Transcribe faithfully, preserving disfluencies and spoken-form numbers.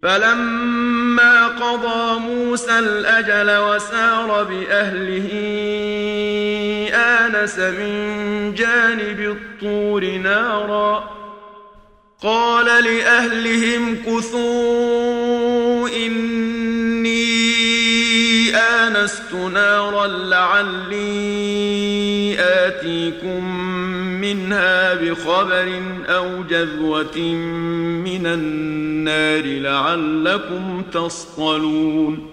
فلما قضى موسى الأجل وسار بأهله آنس من جانب الطور نارا قال لأهلهم كثوا إني آنست نارا لعلي آتيكم منها بخبر أو جذوة من النار لعلكم تصطلون